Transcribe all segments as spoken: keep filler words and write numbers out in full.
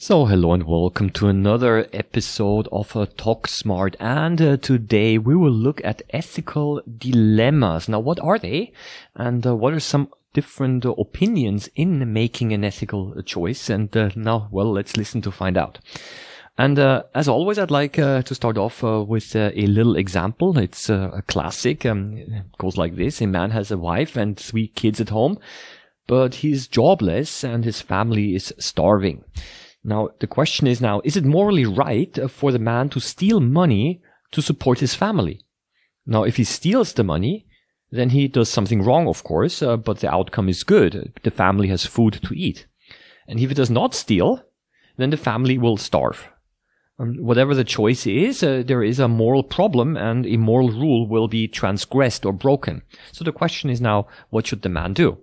So hello and welcome to another episode of uh, Talk Smart, and uh, today we will look at ethical dilemmas. Now, what are they, and uh, what are some different uh, opinions in making an ethical choice? And uh, now, well, let's listen to find out. And uh, as always, I'd like uh, to start off uh, with uh, a little example. It's uh, a classic. Um, it goes like this. A man has a wife and three kids at home, but he's jobless and his family is starving. Now, the question is now, is it morally right for the man to steal money to support his family? Now, if he steals the money, then he does something wrong, of course, uh, but the outcome is good. The family has food to eat. And if he does not steal, then the family will starve. Um, whatever the choice is, uh, there is a moral problem and a moral rule will be transgressed or broken. So the question is now, what should the man do?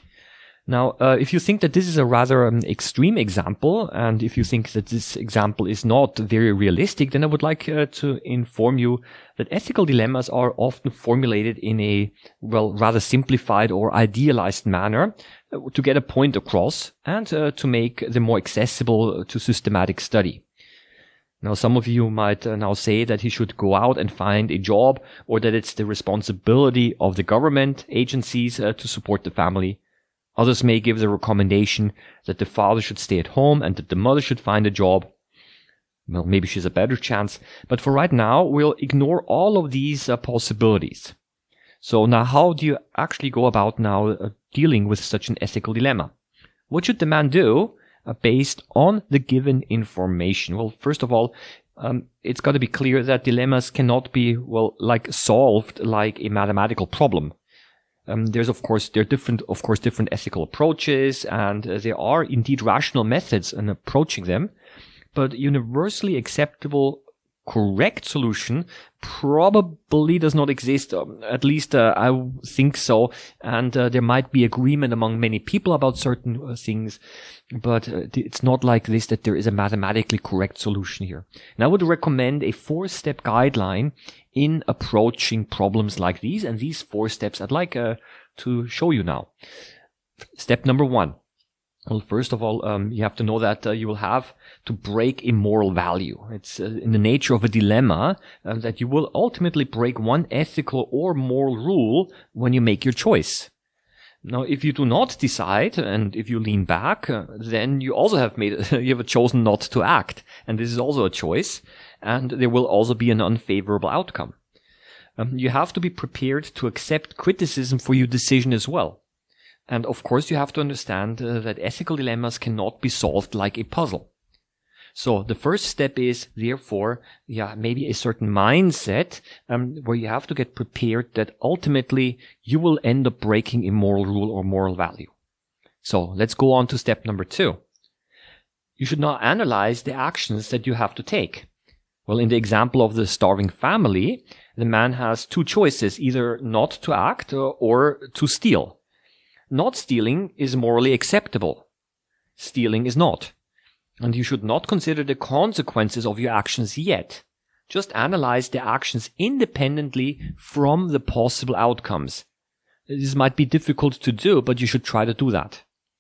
Now, uh, if you think that this is a rather um, extreme example, and if you think that this example is not very realistic, then I would like uh, to inform you that ethical dilemmas are often formulated in a, well, rather simplified or idealized manner uh, to get a point across and uh, to make them more accessible to systematic study. Now, some of you might uh, now say that he should go out and find a job, or that it's the responsibility of the government agencies uh, to support the family. Others may give the recommendation that the father should stay at home and that the mother should find a job. Well, maybe she's a better chance. But for right now, we'll ignore all of these uh, possibilities. So now, how do you actually go about now uh, dealing with such an ethical dilemma? What should the man do uh, based on the given information? Well, first of all, um, it's got to be clear that dilemmas cannot be, well, like solved like a mathematical problem. Um, there's, of course, there are different, of course, different ethical approaches, and uh, there are indeed rational methods in approaching them. But universally acceptable, correct solution probably does not exist. Um, at least uh, I think so. And uh, there might be agreement among many people about certain uh, things, but uh, it's not like this that there is a mathematically correct solution here. And I would recommend a four-step guideline in approaching problems like these, and these four steps I'd like uh, to show you now. Step number one. Well, first of all, um, you have to know that uh, you will have to break a moral value. It's uh, in the nature of a dilemma uh, that you will ultimately break one ethical or moral rule when you make your choice. Now, if you do not decide, and if you lean back, uh, then you also have made, you have chosen not to act. And this is also a choice. And there will also be an unfavorable outcome. Um, you have to be prepared to accept criticism for your decision as well. And of course, you have to understand uh, that ethical dilemmas cannot be solved like a puzzle. So the first step is, therefore, yeah, maybe a certain mindset um, where you have to get prepared that ultimately you will end up breaking a moral rule or moral value. So let's go on to step number two. You should now analyze the actions that you have to take. Well, in the example of the starving family, the man has two choices, either not to act or, or to steal. Not stealing is morally acceptable. Stealing is not. And you should not consider the consequences of your actions yet. Just analyze the actions independently from the possible outcomes. This might be difficult to do, but you should try to do that.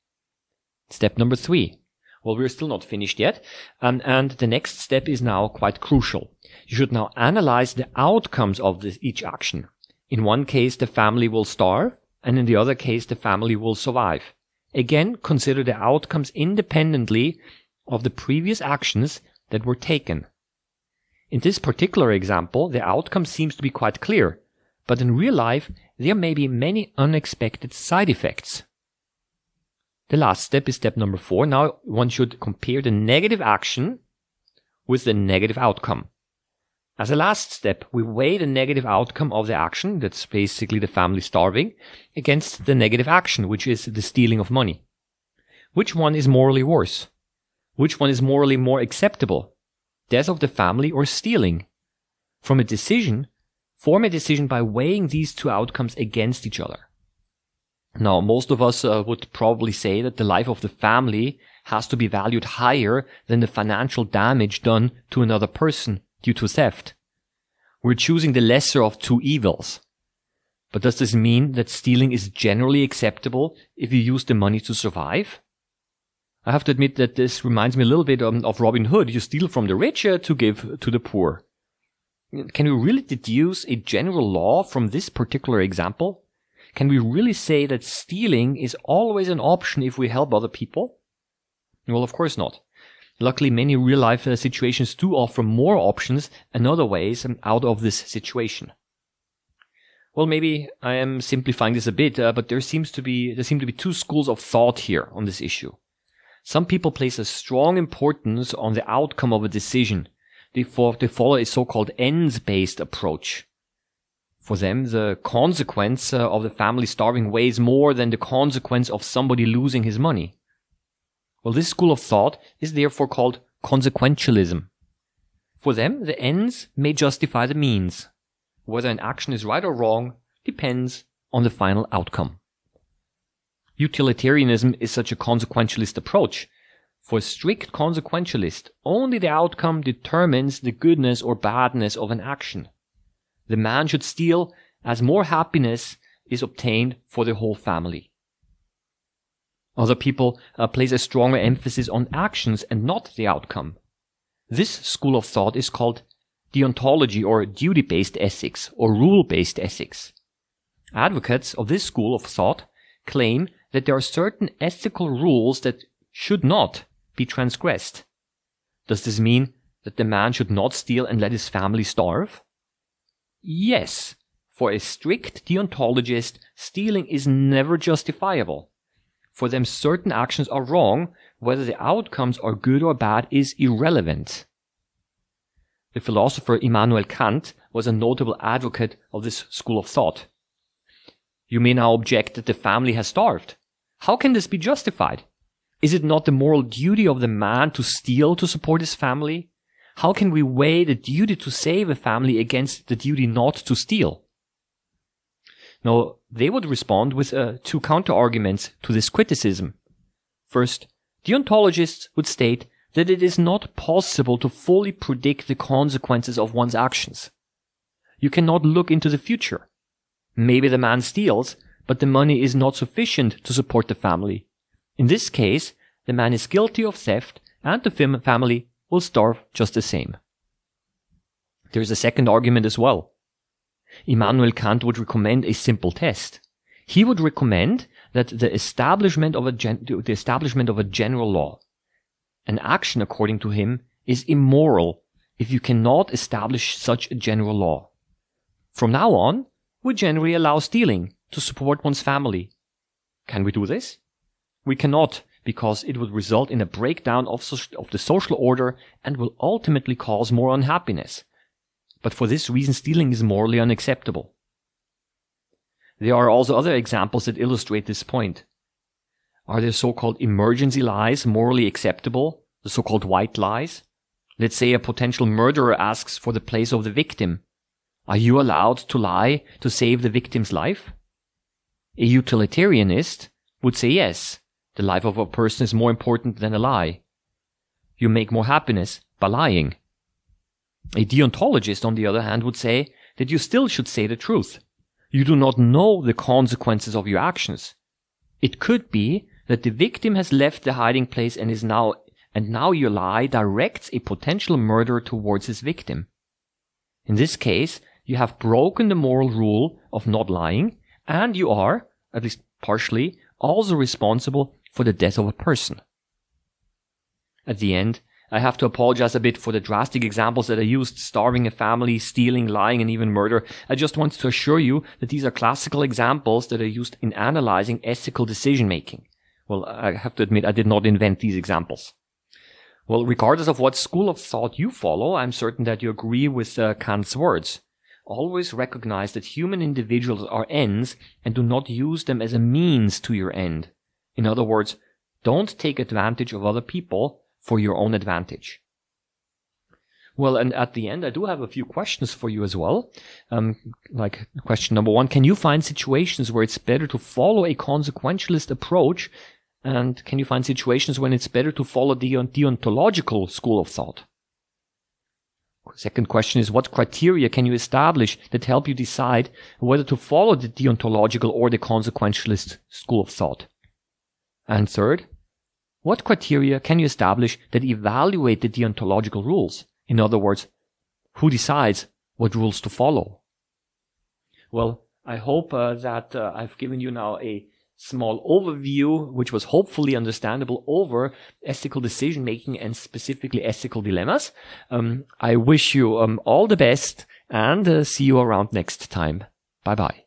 Step number three. Well, we're still not finished yet. Um, and the next step is now quite crucial. You should now analyze the outcomes of this, each action. In one case, the family will starve, and in the other case, the family will survive. Again, consider the outcomes independently of the previous actions that were taken. In this particular example, the outcome seems to be quite clear, but in real life, there may be many unexpected side effects. The last step is step number four. Now one should compare the negative action with the negative outcome. As a last step, we weigh the negative outcome of the action, that's basically the family starving, against the negative action, which is the stealing of money. Which one is morally worse? Which one is morally more acceptable? Death of the family or stealing? From a decision, form a decision by weighing these two outcomes against each other. Now, most of us uh, would probably say that the life of the family has to be valued higher than the financial damage done to another person due to theft. We're choosing the lesser of two evils. But does this mean that stealing is generally acceptable if you use the money to survive? I have to admit that this reminds me a little bit um, of Robin Hood. You steal from the rich uh, to give to the poor. Can we really deduce a general law from this particular example? Can we really say that stealing is always an option if we help other people? Well, of course not. Luckily, many real-life uh, situations do offer more options and other ways um, out of this situation. Well, maybe I am simplifying this a bit, uh, but there seems to be there seem to be two schools of thought here on this issue. Some people place a strong importance on the outcome of a decision. They, for, they follow a so-called ends-based approach. For them, the consequence uh, of the family starving weighs more than the consequence of somebody losing his money. Well, this school of thought is therefore called consequentialism. For them, the ends may justify the means. Whether an action is right or wrong depends on the final outcome. Utilitarianism is such a consequentialist approach. For a strict consequentialist, only the outcome determines the goodness or badness of an action. The man should steal as more happiness is obtained for the whole family. Other people uh, place a stronger emphasis on actions and not the outcome. This school of thought is called deontology or duty-based ethics or rule-based ethics. Advocates of this school of thought claim that there are certain ethical rules that should not be transgressed. Does this mean that the man should not steal and let his family starve? Yes. For a strict deontologist, stealing is never justifiable. For them, certain actions are wrong. Whether the outcomes are good or bad is irrelevant. The philosopher Immanuel Kant was a notable advocate of this school of thought. You may now object that the family has starved. How can this be justified? Is it not the moral duty of the man to steal to support his family? How can we weigh the duty to save a family against the duty not to steal? Now, they would respond with uh, two counter-arguments to this criticism. First, deontologists would state that it is not possible to fully predict the consequences of one's actions. You cannot look into the future. Maybe the man steals, but the money is not sufficient to support the family. In this case, the man is guilty of theft and the fam- family will starve just the same. There is a second argument as well. Immanuel Kant would recommend a simple test. He would recommend that the establishment of a gen- the establishment of a general law, an action according to him, is immoral if you cannot establish such a general law. From now on, we generally allow stealing to support one's family. Can we do this? We cannot, because it would result in a breakdown of, so- of the social order and will ultimately cause more unhappiness. But for this reason, stealing is morally unacceptable. There are also other examples that illustrate this point. Are the so-called emergency lies morally acceptable? The so-called white lies? Let's say a potential murderer asks for the place of the victim. Are you allowed to lie to save the victim's life? A utilitarianist would say yes, the life of a person is more important than a lie. You make more happiness by lying. A deontologist, on the other hand, would say that you still should say the truth. You do not know the consequences of your actions. It could be that the victim has left the hiding place and is now, and now your lie directs a potential murderer towards his victim. In this case, you have broken the moral rule of not lying, and you are, at least partially, also responsible for the death of a person. At the end, I have to apologize a bit for the drastic examples that I used, starving a family, stealing, lying, and even murder. I just wanted to assure you that these are classical examples that are used in analyzing ethical decision-making. Well, I have to admit, I did not invent these examples. Well, regardless of what school of thought you follow, I'm certain that you agree with uh, Kant's words. Always recognize that human individuals are ends and do not use them as a means to your end. In other words, don't take advantage of other people for your own advantage. Well, and at the end, I do have a few questions for you as well. Um, like question number one, can you find situations where it's better to follow a consequentialist approach? And can you find situations when it's better to follow the deontological school of thought? Second question is, what criteria can you establish that help you decide whether to follow the deontological or the consequentialist school of thought? And third, What criteria can you establish that evaluate the deontological rules? In other words, who decides what rules to follow? Well, I hope uh, that uh, I've given you now a small overview, which was hopefully understandable, over ethical decision making and specifically ethical dilemmas. Um, I wish you um, all the best and uh, see you around next time. Bye bye.